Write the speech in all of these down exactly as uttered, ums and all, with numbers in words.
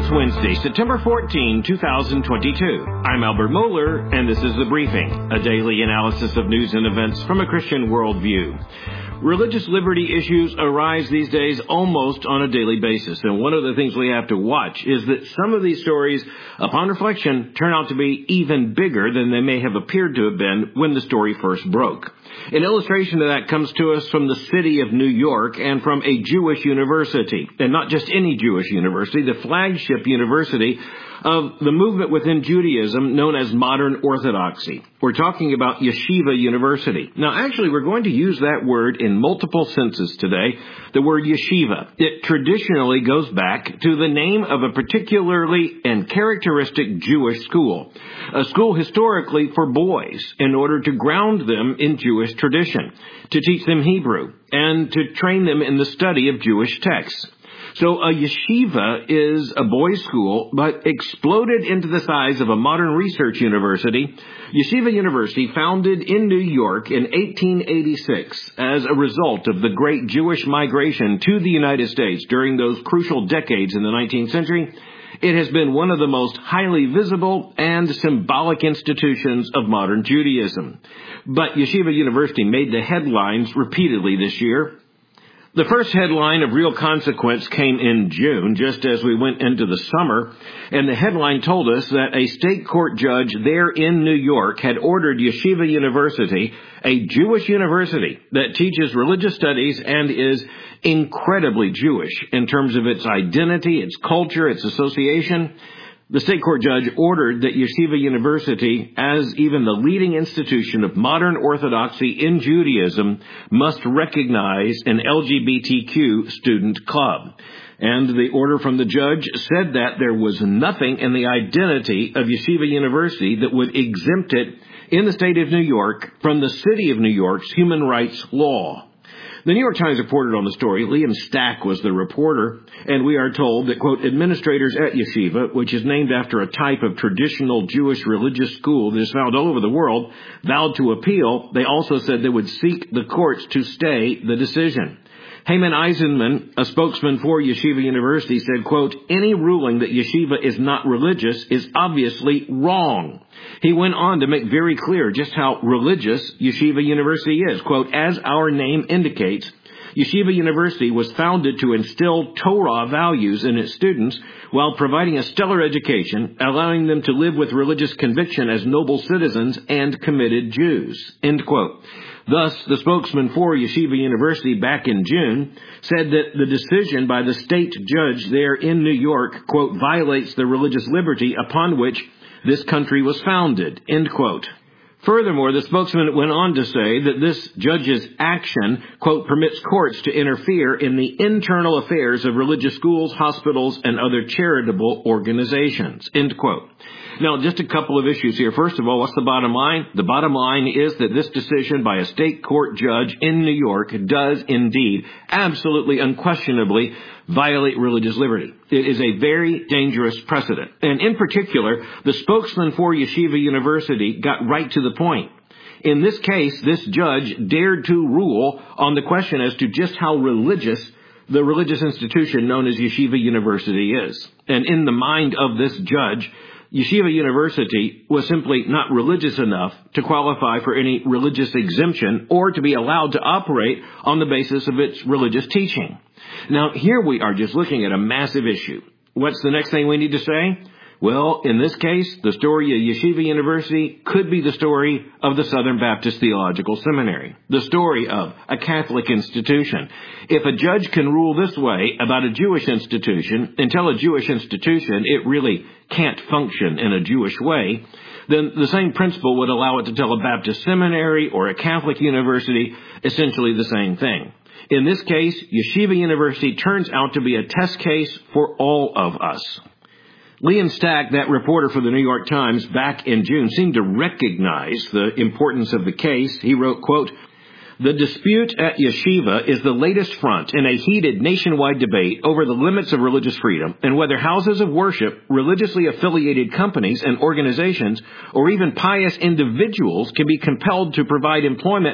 It's Wednesday, September fourteenth, twenty twenty-two. I'm Albert Mohler, and this is The Briefing, a daily analysis of news and events from a Christian worldview. Religious liberty issues arise these days almost on a daily basis, and one of the things we have to watch is that some of these stories, upon reflection, turn out to be even bigger than they may have appeared to have been when the story first broke. An illustration of that comes to us from the city of New York and from a Jewish university, and not just any Jewish university, the flagship university of the movement within Judaism known as modern Orthodoxy. We're talking about Yeshiva University. Now, actually, we're going to use that word in multiple senses today, the word yeshiva. It traditionally goes back to the name of a particularly and characteristic Jewish school, a school historically for boys in order to ground them in Jewish tradition, to teach them Hebrew, and to train them in the study of Jewish texts. So a yeshiva is a boys' school, but exploded into the size of a modern research university. Yeshiva University, founded in New York in eighteen eighty-six as a result of the great Jewish migration to the United States during those crucial decades in the nineteenth century, it has been one of the most highly visible and symbolic institutions of modern Judaism. But Yeshiva University made the headlines repeatedly this year. The first headline of real consequence came in June, just as we went into the summer, and the headline told us that a state court judge there in New York had ordered Yeshiva University, a Jewish university that teaches religious studies and is incredibly Jewish in terms of its identity, its culture, its association. The state court judge ordered that Yeshiva University, as even the leading institution of modern orthodoxy in Judaism, must recognize an L G B T Q student club. And the order from the judge said that there was nothing in the identity of Yeshiva University that would exempt it in the state of New York from the city of New York's human rights law. The New York Times reported on the story. Liam Stack was the reporter, and we are told that, quote, administrators at Yeshiva, which is named after a type of traditional Jewish religious school that is found all over the world, vowed to appeal. They also said they would seek the courts to stay the decision. Haman Eisenman, a spokesman for Yeshiva University, said, quote, any ruling that Yeshiva is not religious is obviously wrong. He went on to make very clear just how religious Yeshiva University is. Quote, as our name indicates, Yeshiva University was founded to instill Torah values in its students while providing a stellar education, allowing them to live with religious conviction as noble citizens and committed Jews. End quote. Thus, the spokesman for Yeshiva University back in June said that the decision by the state judge there in New York, quote, violates the religious liberty upon which this country was founded, end quote. Furthermore, the spokesman went on to say that this judge's action, quote, permits courts to interfere in the internal affairs of religious schools, hospitals, and other charitable organizations, end quote. Now, just a couple of issues here. First of all, what's the bottom line? The bottom line is that this decision by a state court judge in New York does indeed, absolutely unquestionably, violate religious liberty. It is a very dangerous precedent. And in particular, the spokesman for Yeshiva University got right to the point. In this case, this judge dared to rule on the question as to just how religious the religious institution known as Yeshiva University is. And in the mind of this judge, Yeshiva University was simply not religious enough to qualify for any religious exemption or to be allowed to operate on the basis of its religious teaching. Now, here we are just looking at a massive issue. What's the next thing we need to say? Well, in this case, the story of Yeshiva University could be the story of the Southern Baptist Theological Seminary, the story of a Catholic institution. If a judge can rule this way about a Jewish institution and tell a Jewish institution it really can't function in a Jewish way, then the same principle would allow it to tell a Baptist seminary or a Catholic university essentially the same thing. In this case, Yeshiva University turns out to be a test case for all of us. Liam Stack, that reporter for the New York Times back in June, seemed to recognize the importance of the case. He wrote, quote, the dispute at Yeshiva is the latest front in a heated nationwide debate over the limits of religious freedom and whether houses of worship, religiously affiliated companies and organizations, or even pious individuals can be compelled to provide employment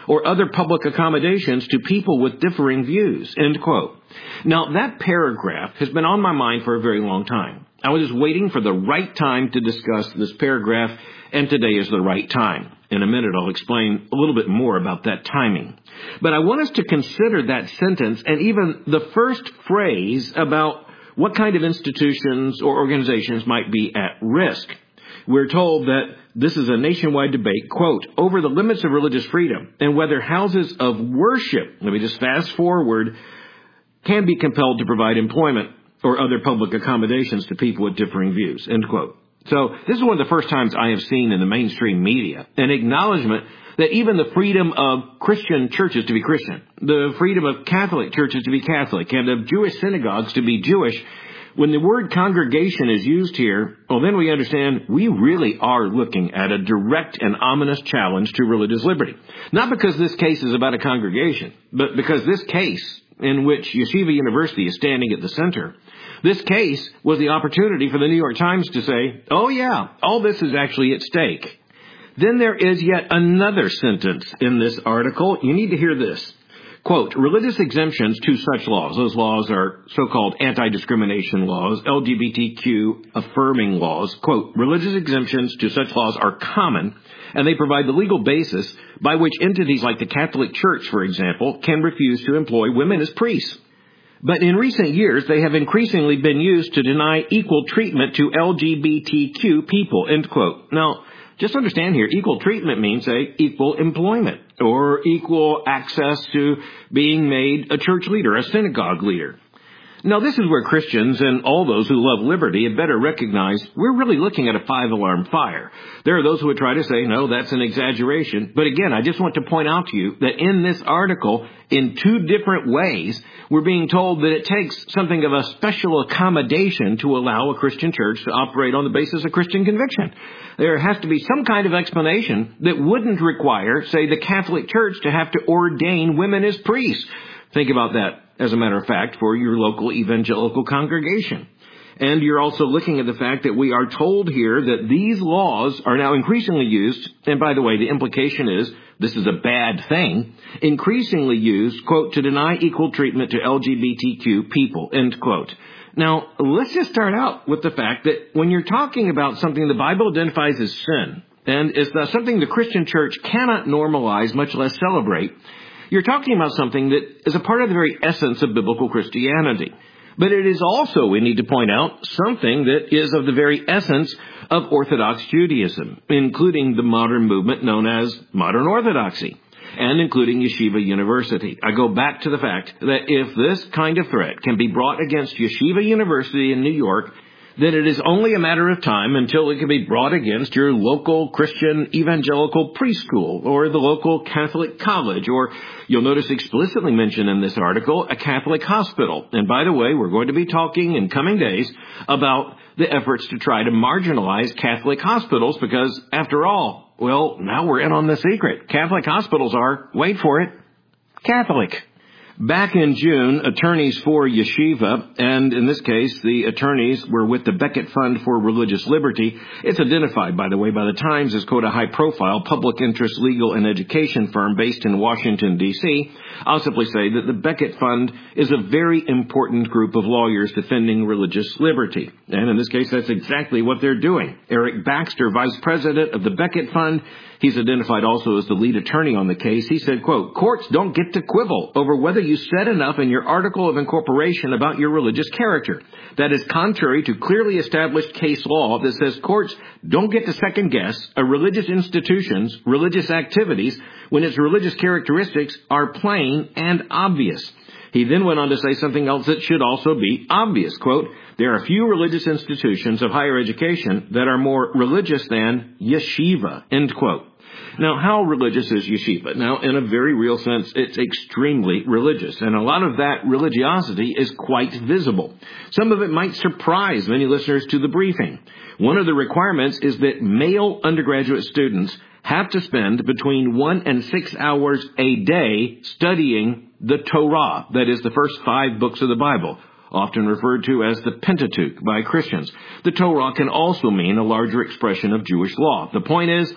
or other public accommodations to people with differing views, end quote. Now, that paragraph has been on my mind for a very long time. I was just waiting for the right time to discuss this paragraph, and today is the right time. In a minute, I'll explain a little bit more about that timing. But I want us to consider that sentence and even the first phrase about what kind of institutions or organizations might be at risk. We're told that this is a nationwide debate, quote, over the limits of religious freedom and whether houses of worship, let me just fast forward, can be compelled to provide employment or other public accommodations to people with differing views, end quote. So this is one of the first times I have seen in the mainstream media an acknowledgement that even the freedom of Christian churches to be Christian, the freedom of Catholic churches to be Catholic, and of Jewish synagogues to be Jewish, when the word congregation is used here, well, then we understand we really are looking at a direct and ominous challenge to religious liberty. Not because this case is about a congregation, but because this case, in which Yeshiva University is standing at the center, this case was the opportunity for the New York Times to say, oh yeah, all this is actually at stake. Then there is yet another sentence in this article. You need to hear this. Quote, religious exemptions to such laws. Those laws are so-called anti-discrimination laws, L G B T Q affirming laws. Quote, religious exemptions to such laws are common, and they provide the legal basis by which entities like the Catholic Church, for example, can refuse to employ women as priests. But in recent years, they have increasingly been used to deny equal treatment to L G B T Q people, end quote. Now, just understand here, equal treatment means, say, equal employment or equal access to being made a church leader, a synagogue leader. Now, this is where Christians and all those who love liberty had better recognize we're really looking at a five-alarm fire. There are those who would try to say, no, that's an exaggeration. But again, I just want to point out to you that in this article, in two different ways, we're being told that it takes something of a special accommodation to allow a Christian church to operate on the basis of Christian conviction. There has to be some kind of explanation that wouldn't require, say, the Catholic Church to have to ordain women as priests. Think about that, as a matter of fact, for your local evangelical congregation. And you're also looking at the fact that we are told here that these laws are now increasingly used, and by the way, the implication is this is a bad thing, increasingly used, quote, to deny equal treatment to L G B T Q people, end quote. Now, let's just start out with the fact that when you're talking about something the Bible identifies as sin, and is something the Christian church cannot normalize, much less celebrate, you're talking about something that is a part of the very essence of biblical Christianity. But it is also, we need to point out, something that is of the very essence of Orthodox Judaism, including the modern movement known as modern Orthodoxy, and including Yeshiva University. I go back to the fact that if this kind of threat can be brought against Yeshiva University in New York, then it is only a matter of time until it can be brought against your local Christian evangelical preschool or the local Catholic college, or you'll notice explicitly mentioned in this article, a Catholic hospital. And by the way, we're going to be talking in coming days about the efforts to try to marginalize Catholic hospitals because, after all, well, now we're in on the secret. Catholic hospitals are, wait for it, Catholic. Back in June, attorneys for Yeshiva, and in this case, the attorneys were with the Becket Fund for Religious Liberty. It's identified, by the way, by the Times as, quote, a high-profile public interest legal and education firm based in Washington, D C I'll simply say that the Becket Fund is a very important group of lawyers defending religious liberty. And in this case, that's exactly what they're doing. Eric Baxter, vice president of the Becket Fund, he's identified also as the lead attorney on the case. He said, quote, courts don't get to quibble over whether you said enough in your article of incorporation about your religious character. That is contrary to clearly established case law that says courts don't get to second guess a religious institution's religious activities when its religious characteristics are plain and obvious. He then went on to say something else that should also be obvious. Quote, there are few religious institutions of higher education that are more religious than yeshiva, end quote. Now, how religious is yeshiva? Now, in a very real sense, it's extremely religious, and a lot of that religiosity is quite visible. Some of it might surprise many listeners to the briefing. One of the requirements is that male undergraduate students have to spend between one and six hours a day studying the Torah, that is, the first five books of the Bible, often referred to as the Pentateuch by Christians. The Torah can also mean a larger expression of Jewish law. The point is,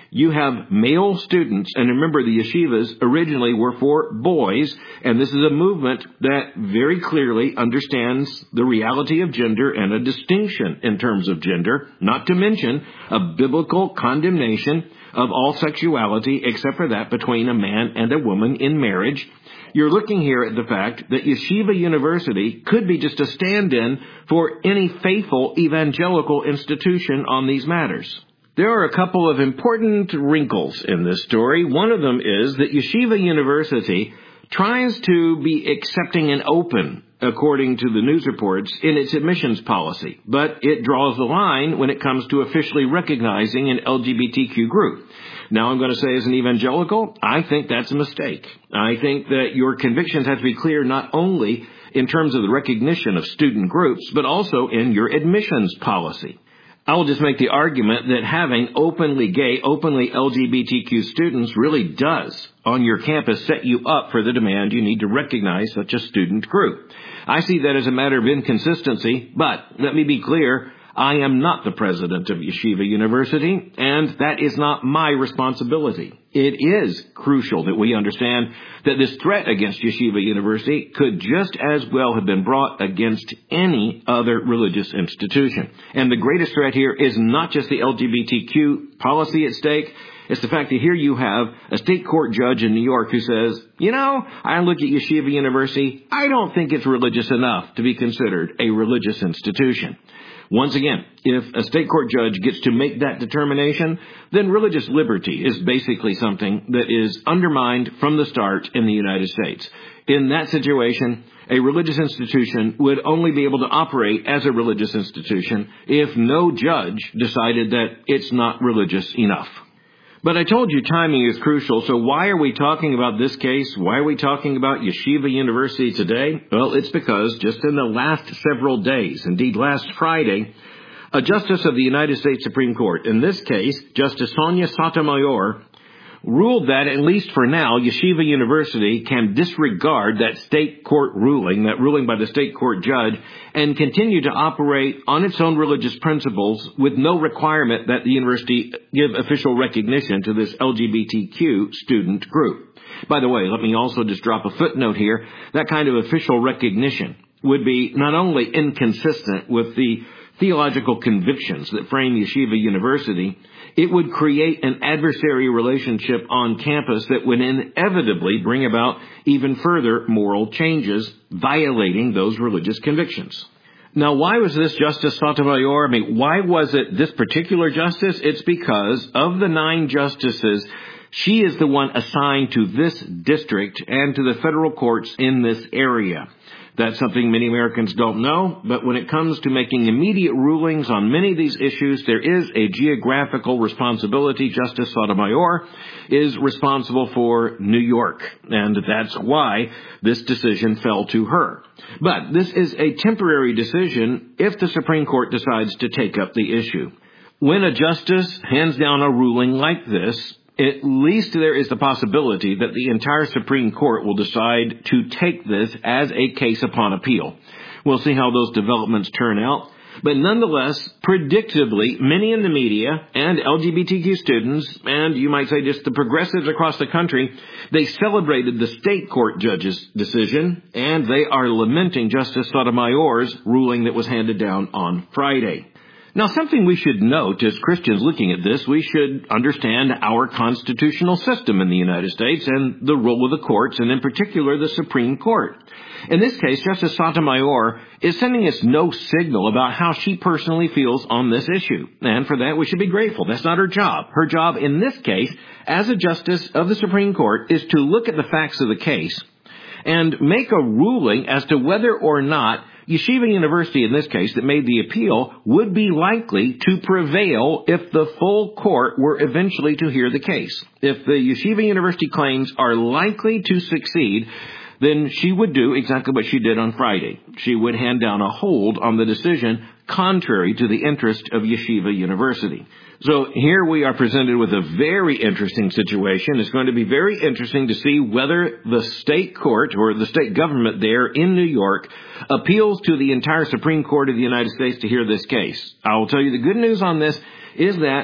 You have male students, and remember the yeshivas originally were for boys, and this is a movement that very clearly understands the reality of gender and a distinction in terms of gender, not to mention a biblical condemnation of all sexuality except for that between a man and a woman in marriage. You're looking here at the fact that Yeshiva University could be just a stand-in for any faithful evangelical institution on these matters. There are a couple of important wrinkles in this story. One of them is that Yeshiva University tries to be accepting and open, according to the news reports, in its admissions policy, but it draws the line when it comes to officially recognizing an L G B T Q group. Now, I'm going to say as an evangelical, I think that's a mistake. I think that your convictions have to be clear not only in terms of the recognition of student groups, but also in your admissions policy. I will just make the argument that having openly gay, openly L G B T Q students really does, on your campus, set you up for the demand you need to recognize such a student group. I see that as a matter of inconsistency, but let me be clear, I am not the president of Yeshiva University, and that is not my responsibility. It is crucial that we understand that this threat against Yeshiva University could just as well have been brought against any other religious institution. And the greatest threat here is not just the L G B T Q policy at stake. It's the fact that here you have a state court judge in New York who says, you know, I look at Yeshiva University, I don't think it's religious enough to be considered a religious institution. Once again, if a state court judge gets to make that determination, then religious liberty is basically something that is undermined from the start in the United States. In that situation, a religious institution would only be able to operate as a religious institution if no judge decided that it's not religious enough. But I told you timing is crucial, so why are we talking about this case? Why are we talking about Yeshiva University today? Well, it's because just in the last several days, indeed last Friday, a justice of the United States Supreme Court, in this case, Justice Sonia Sotomayor, ruled that, at least for now, Yeshiva University can disregard that state court ruling, that ruling by the state court judge, and continue to operate on its own religious principles with no requirement that the university give official recognition to this L G B T Q student group. By the way, let me also just drop a footnote here. That kind of official recognition would be not only inconsistent with the theological convictions that frame Yeshiva University, it would create an adversary relationship on campus that would inevitably bring about even further moral changes, violating those religious convictions. Now, why was this Justice Sotomayor? I mean, why was it this particular justice? It's because of the nine justices, she is the one assigned to this district and to the federal courts in this area. That's something many Americans don't know, but when it comes to making immediate rulings on many of these issues, there is a geographical responsibility. Justice Sotomayor is responsible for New York, and that's why this decision fell to her. But this is a temporary decision if the Supreme Court decides to take up the issue. When a justice hands down a ruling like this, at least there is the possibility that the entire Supreme Court will decide to take this as a case upon appeal. We'll see how those developments turn out. But nonetheless, predictably, many in the media and L G B T Q students, and you might say just the progressives across the country, they celebrated the state court judge's decision, and they are lamenting Justice Sotomayor's ruling that was handed down on Friday. Now, something we should note as Christians looking at this, we should understand our constitutional system in the United States and the role of the courts, and in particular the Supreme Court. In this case, Justice Sotomayor is sending us no signal about how she personally feels on this issue. And for that, we should be grateful. That's not her job. Her job in this case, as a justice of the Supreme Court, is to look at the facts of the case and make a ruling as to whether or not Yeshiva University, in this case, that made the appeal, would be likely to prevail if the full court were eventually to hear the case. If the Yeshiva University claims are likely to succeed, then she would do exactly what she did on Friday. She would hand down a hold on the decision contrary to the interest of Yeshiva University. So here we are presented with a very interesting situation. It's going to be very interesting to see whether the state court or the state government there in New York appeals to the entire Supreme Court of the United States to hear this case. I will tell you the good news on this is that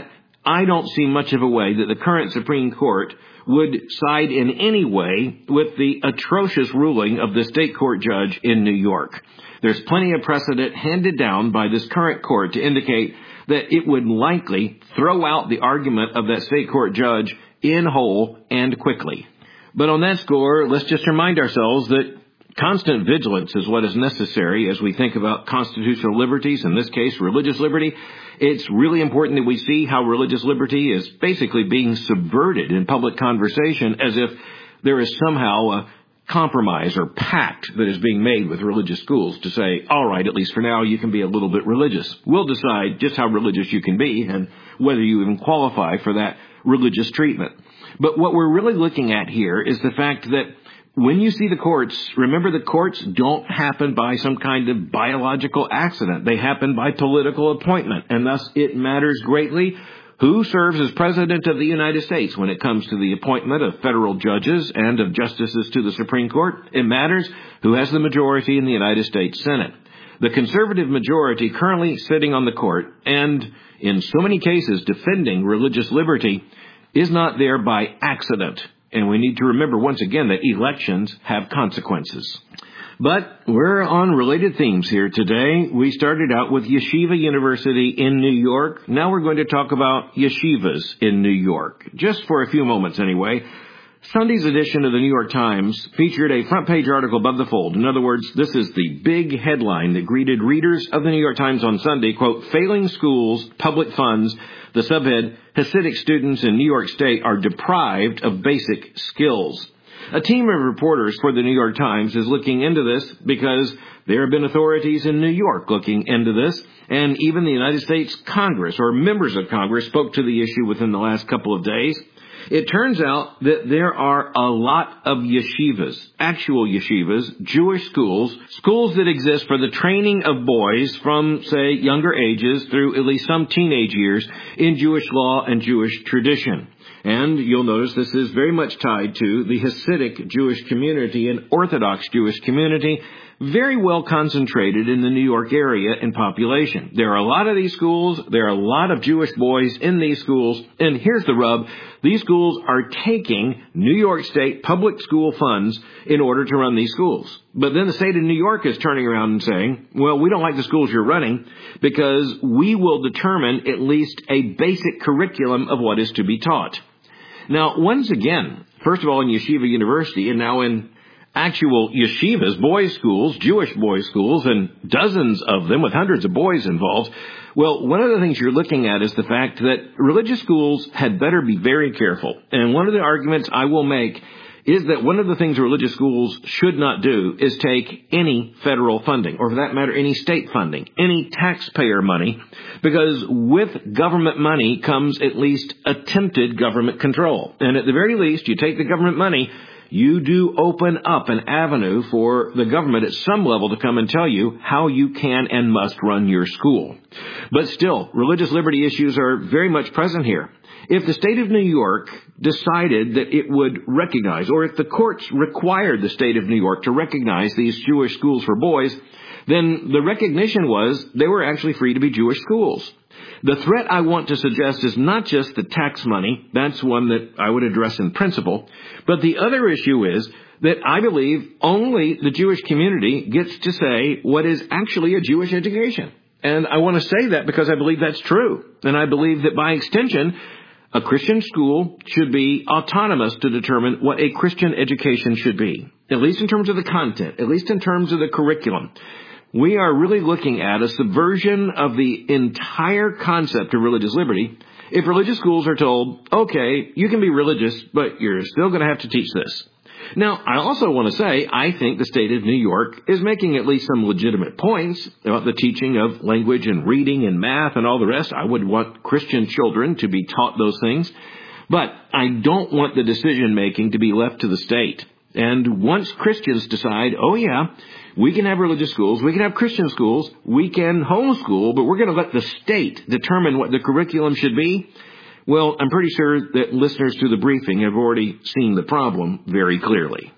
I don't see much of a way that the current Supreme Court would side in any way with the atrocious ruling of the state court judge in New York. There's plenty of precedent handed down by this current court to indicate that it would likely throw out the argument of that state court judge in whole and quickly. But on that score, let's just remind ourselves that constant vigilance is what is necessary as we think about constitutional liberties, in this case, religious liberty. It's really important that we see how religious liberty is basically being subverted in public conversation as if there is somehow a compromise or pact that is being made with religious schools to say, all right, at least for now, you can be a little bit religious. We'll decide just how religious you can be and whether you even qualify for that religious treatment. But what we're really looking at here is the fact that when you see the courts, remember the courts don't happen by some kind of biological accident. They happen by political appointment, and thus it matters greatly who serves as President of the United States when it comes to the appointment of federal judges and of justices to the Supreme Court. It matters who has the majority in the United States Senate. The conservative majority currently sitting on the court and, in so many cases, defending religious liberty is not there by accident. And we need to remember once again that elections have consequences. But we're on related themes here today. We started out with Yeshiva University in New York. Now we're going to talk about yeshivas in New York, just for a few moments anyway. Sunday's edition of the New York Times featured a front-page article above the fold. In other words, this is the big headline that greeted readers of the New York Times on Sunday, quote, "Failing schools, public funds." The subhead, "Hasidic students in New York State are deprived of basic skills." A team of reporters for the New York Times is looking into this because there have been authorities in New York looking into this, and even the United States Congress or members of Congress spoke to the issue within the last couple of days. It turns out that there are a lot of yeshivas, actual yeshivas, Jewish schools, schools that exist for the training of boys from, say, younger ages through at least some teenage years in Jewish law and Jewish tradition. And you'll notice this is very much tied to the Hasidic Jewish community and Orthodox Jewish community, very well concentrated in the New York area in population. There are a lot of these schools. There are a lot of Jewish boys in these schools. And here's the rub. These schools are taking New York State public school funds in order to run these schools. But then the state of New York is turning around and saying, well, we don't like the schools you're running because we will determine at least a basic curriculum of what is to be taught. Now, once again, first of all in Yeshiva University and now in actual yeshivas, boys' schools, Jewish boys' schools, and dozens of them with hundreds of boys involved. Well, one of the things you're looking at is the fact that religious schools had better be very careful. And one of the arguments I will make is that one of the things religious schools should not do is take any federal funding, or for that matter, any state funding, any taxpayer money, because with government money comes at least attempted government control. And at the very least, you take the government money, you do open up an avenue for the government at some level to come and tell you how you can and must run your school. But still, religious liberty issues are very much present here. If the state of New York decided that it would recognize, or if the courts required the state of New York to recognize these Jewish schools for boys, then the recognition was they were actually free to be Jewish schools. The threat I want to suggest is not just the tax money. That's one that I would address in principle. But the other issue is that I believe only the Jewish community gets to say what is actually a Jewish education. And I want to say that because I believe that's true. And I believe that by extension, a Christian school should be autonomous to determine what a Christian education should be, at least in terms of the content, at least in terms of the curriculum. We are really looking at a subversion of the entire concept of religious liberty if religious schools are told, okay, you can be religious, but you're still going to have to teach this. Now, I also want to say I think the state of New York is making at least some legitimate points about the teaching of language and reading and math and all the rest. I would want Christian children to be taught those things. But I don't want the decision-making to be left to the state. And once Christians decide, oh, yeah, we can have religious schools, we can have Christian schools, we can homeschool, but we're going to let the state determine what the curriculum should be, well, I'm pretty sure that listeners to the briefing have already seen the problem very clearly.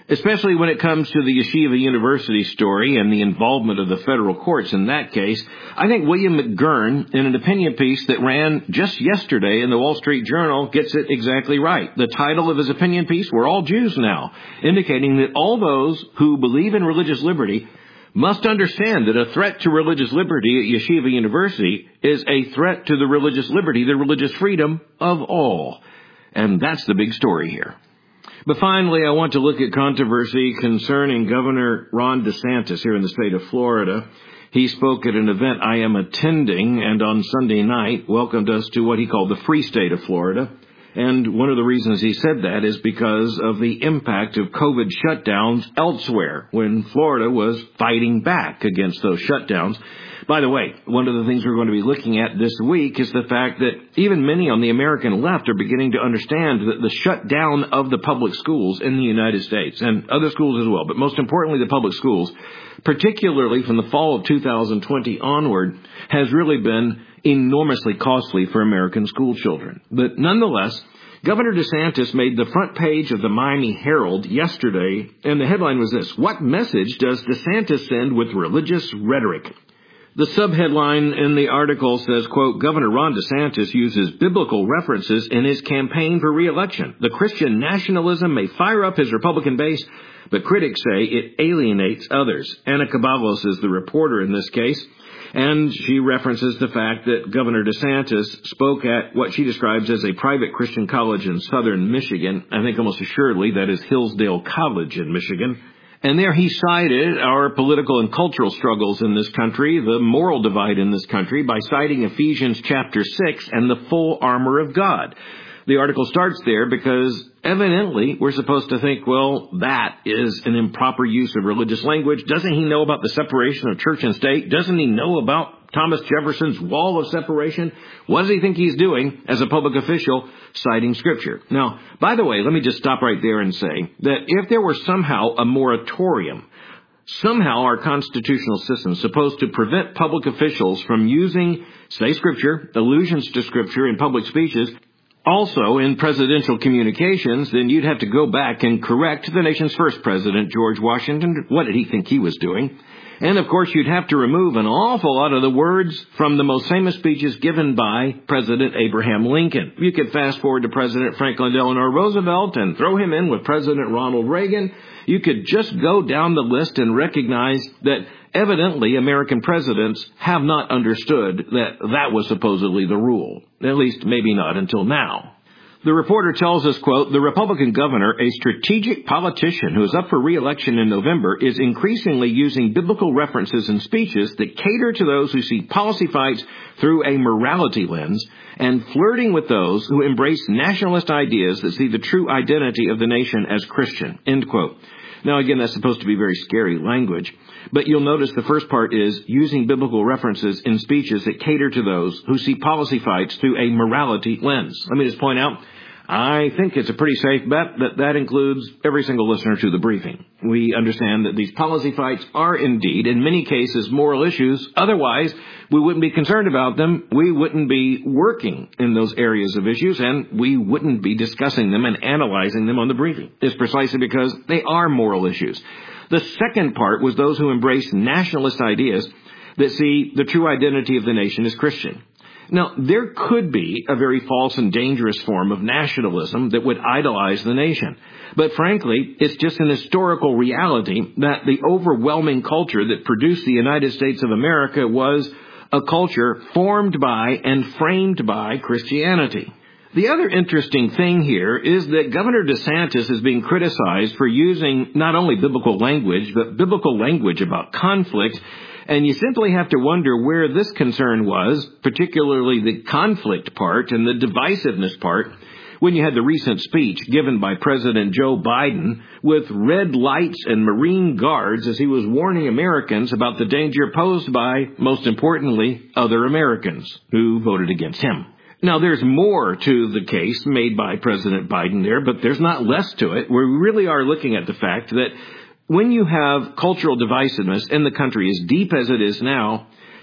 especially when it comes to the Yeshiva University story and the involvement of the federal courts in that case. I think William McGurn, in an opinion piece that ran just yesterday in the Wall Street Journal, gets it exactly right. The title of his opinion piece, "We're All Jews Now," indicating that all those who believe in religious liberty must understand that a threat to religious liberty at Yeshiva University is a threat to the religious liberty, the religious freedom of all. And that's the big story here. But finally, I want to look at controversy concerning Governor Ron DeSantis here in the state of Florida. He spoke at an event I am attending, and on Sunday night welcomed us to what he called the Free State of Florida. And one of the reasons he said that is because of the impact of COVID shutdowns elsewhere, when Florida was fighting back against those shutdowns. By the way, one of the things we're going to be looking at this week is the fact that even many on the American left are beginning to understand that the shutdown of the public schools in the United States, and other schools as well, but most importantly the public schools, particularly from the fall of two thousand twenty onward, has really been enormously costly for American school children. But nonetheless, Governor DeSantis made the front page of the Miami Herald yesterday, and the headline was this: "What message does DeSantis send with religious rhetoric?" The subheadline in the article says, quote, "Governor Ron DeSantis uses biblical references in his campaign for re-election. The Christian nationalism may fire up his Republican base, but critics say it alienates others." Anna Caballos is the reporter in this case, and she references the fact that Governor DeSantis spoke at what she describes as a private Christian college in southern Michigan. I think almost assuredly that is Hillsdale College in Michigan. And there he cited our political and cultural struggles in this country, the moral divide in this country, by citing Ephesians chapter six and the full armor of God. The article starts there because evidently we're supposed to think, well, that is an improper use of religious language. Doesn't he know about the separation of church and state? Doesn't he know about Thomas Jefferson's wall of separation? What does he think he's doing as a public official citing Scripture? Now, by the way, let me just stop right there and say that if there were somehow a moratorium, somehow our constitutional system is supposed to prevent public officials from using, say, Scripture, allusions to Scripture in public speeches, also in presidential communications, then you'd have to go back and correct the nation's first president, George Washington. What did he think he was doing? And, of course, you'd have to remove an awful lot of the words from the most famous speeches given by President Abraham Lincoln. You could fast forward to President Franklin Delano Roosevelt and throw him in with President Ronald Reagan. You could just go down the list and recognize that evidently American presidents have not understood that that was supposedly the rule. At least maybe not until now. The reporter tells us, quote, "The Republican governor, a strategic politician who is up for re-election in November, is increasingly using biblical references in speeches that cater to those who see policy fights through a morality lens and flirting with those who embrace nationalist ideas that see the true identity of the nation as Christian," end quote. Now, again, that's supposed to be very scary language, but you'll notice the first part is using biblical references in speeches that cater to those who see policy fights through a morality lens. Let me just point out, I think it's a pretty safe bet that that includes every single listener to the briefing. We understand that these policy fights are indeed, in many cases, moral issues. Otherwise, we wouldn't be concerned about them. We wouldn't be working in those areas of issues, and we wouldn't be discussing them and analyzing them on the briefing. It's precisely because they are moral issues. The second part was those who embrace nationalist ideas that see the true identity of the nation as Christian. Now, there could be a very false and dangerous form of nationalism that would idolize the nation. But frankly, it's just an historical reality that the overwhelming culture that produced the United States of America was a culture formed by and framed by Christianity. The other interesting thing here is that Governor DeSantis is being criticized for using not only biblical language, but biblical language about conflict. And you simply have to wonder where this concern was, particularly the conflict part and the divisiveness part, when you had the recent speech given by President Joe Biden with red lights and Marine guards as he was warning Americans about the danger posed by, most importantly, other Americans who voted against him. Now, there's more to the case made by President Biden there, but there's not less to it. We really are looking at the fact that when you have cultural divisiveness in the country as deep as it is now,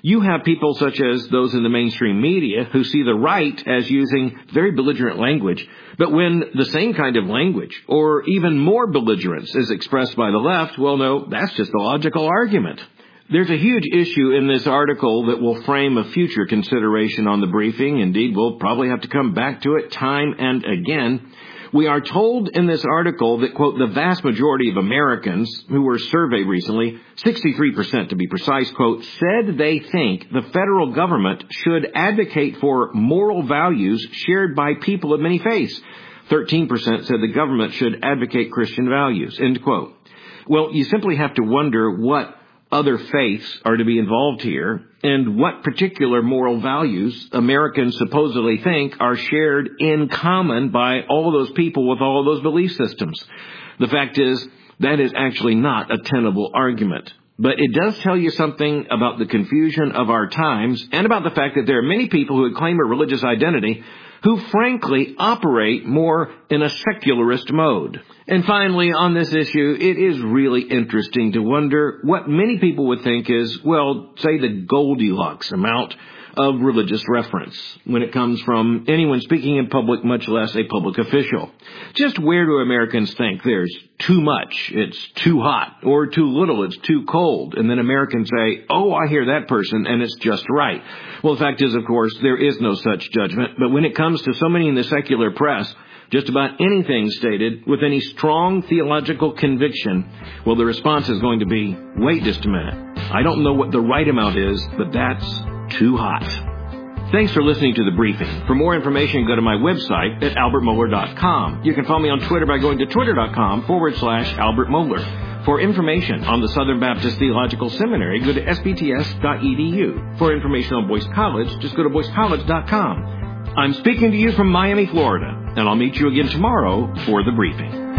You have people such as those in the mainstream media who see the right as using very belligerent language, but when the same kind of language, or even more belligerence, is expressed by the left, well, no, that's just a logical argument. There's a huge issue in this article that will frame a future consideration on the briefing. Indeed, we'll probably have to come back to it time and again. We are told in this article that, quote, the vast majority of Americans who were surveyed recently, sixty-three percent to be precise, quote, said they think the federal government should advocate for moral values shared by people of many faiths. thirteen percent said the government should advocate Christian values, end quote. Well, you simply have to wonder what other faiths are to be involved here, and what particular moral values Americans supposedly think are shared in common by all of those people with all of those belief systems. The fact is, that is actually not a tenable argument. But it does tell you something about the confusion of our times, and about the fact that there are many people who claim a religious identity who frankly operate more in a secularist mode. And finally, on this issue, it is really interesting to wonder what many people would think is, well, say the Goldilocks amount of religious reference when it comes from anyone speaking in public, much less a public official. Just where do Americans think there's too much, it's too hot, or too little, it's too cold? And then Americans say, oh, I hear that person, and it's just right. Well, the fact is, of course, there is no such judgment. But when it comes to so many in the secular press, just about anything stated with any strong theological conviction, well, the response is going to be, wait just a minute. I don't know what the right amount is, but that's too hot. Thanks for listening to The Briefing. For more information, go to my website at albert mohler dot com. You can follow me on Twitter by going to twitter.com forward slash Albert Mohler. For information on the Southern Baptist Theological Seminary, go to s b t s dot e d u. For information on Boyce College, just go to boyce college dot com. I'm speaking to you from Miami, Florida, and I'll meet you again tomorrow for The Briefing.